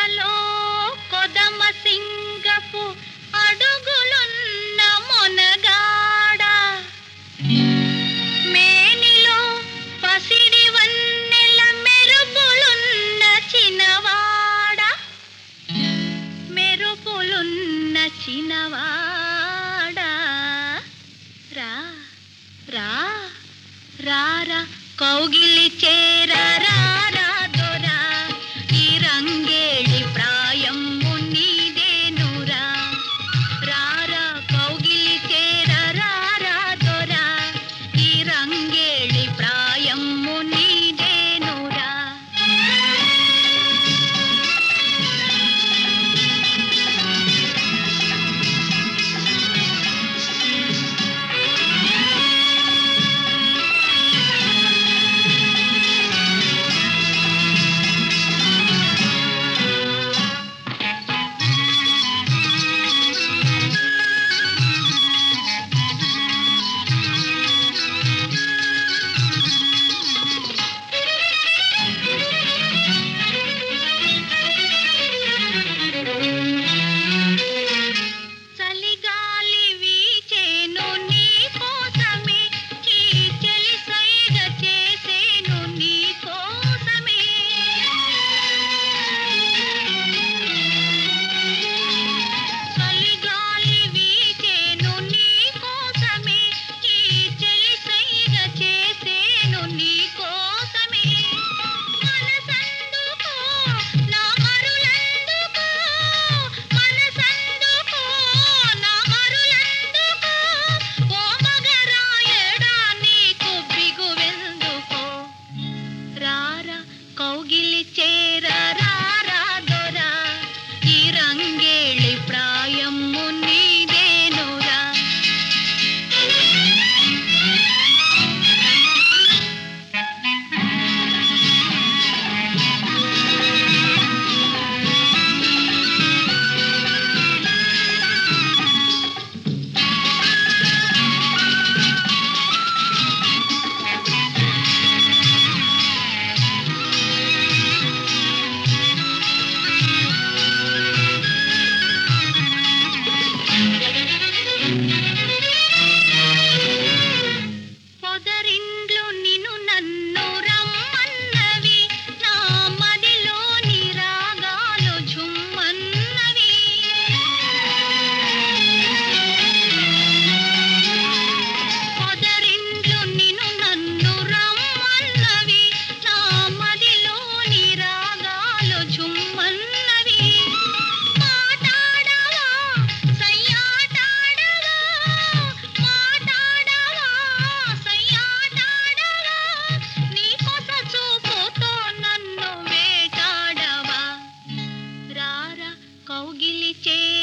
కొలలో కొదమ సింగపు అడుగులున్న మొనగాడ మేనిలో పసిడి వన్నెల మెరుపులున్న చిన్నవాడ మెరుపులున్న చిన్నవాడ రా రా రారా కౌగిలి చేర రారా దొరా ఈ రంగేళి ప్రాయం నీదేనురా రారా కౌగిలి చేర రారా దొరా ఈ రంగేళి ప్రాయం నీదేనురా కౌగిలి చేర రారా దొరా ఈ రంగేళి ప్రాయము నీదేనురా పొదరిండ్లు నిన్ను నన్ను రమ్మన్నవి నా మదిలోని రాగాలు ఝుమ్మన్నవి పొదరిండ్లు నిన్ను నన్ను రమ్మన్నవి నా మదిలోని రాగాలు ఝుమ్మన్నవి మాటాడవా సయ్యాటాడవా మాటాడవా సయ్యాటాడవా నీ కొస చూపుతో నన్ను వేటాడవా రారా కౌగిలి చే